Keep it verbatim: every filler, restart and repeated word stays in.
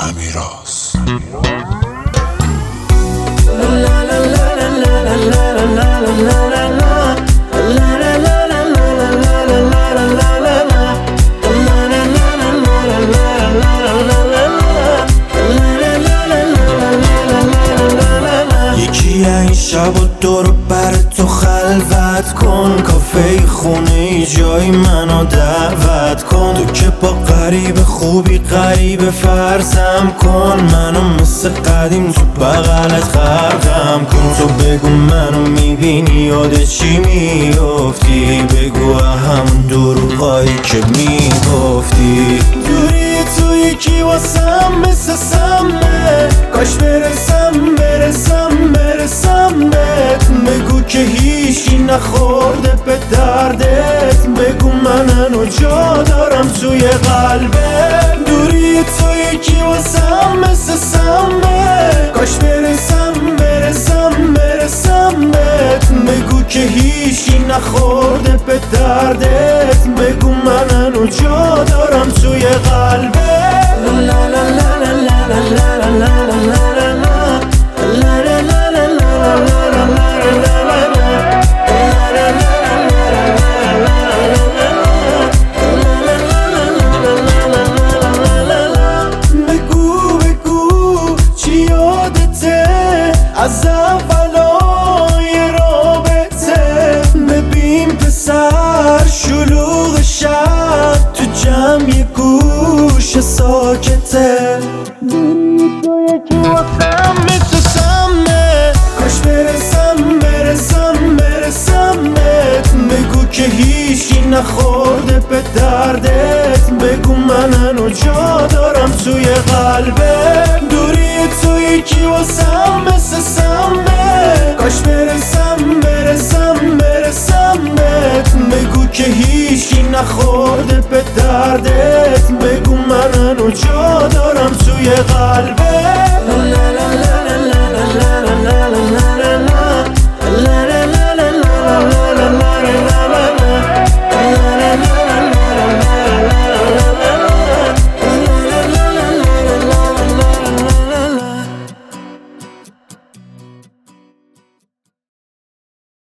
امیراز. یکی این شب و دور بر تو خلوت کن، کافه خونه ای جای منو دعوت کن. تو که با غریب خوبی غریب فرضم کن، منو مثل قدیم تو بغلت خرقم کن. تو بگو منو میبینی یاد چی میافتی، بگو همون دروغایی که میگفتی. دوری تو یکی واسم مثل سمه، کاش برسم برسم برسم بهت. بگو که هیچی نخورده به دردت، بگو من هنو جا دارم توی قلبت. دوری تو یکی واسم مثل سمه، کاش برسم برسم برسم بهت. بگو که هیچی نخورده به دردت، بگو من هنو جا دارم توی قلبت. لا لا لا لا لا لا لا لا لا. از اولای رابطه ببین پسر شلوغ شب، تو جمع یه گوش ساکته. دوری تو یکی واسم مثل سمه، کاش برسم برسم برسم بهت. بگو که هیچی نخورده به دردت، بگو من هنو جا دارم توی قلبت. دوری تو یکی واسم مثل سمه، کاش برسم برسم برسم بهت. بگو که هیچی نخورده به دردت،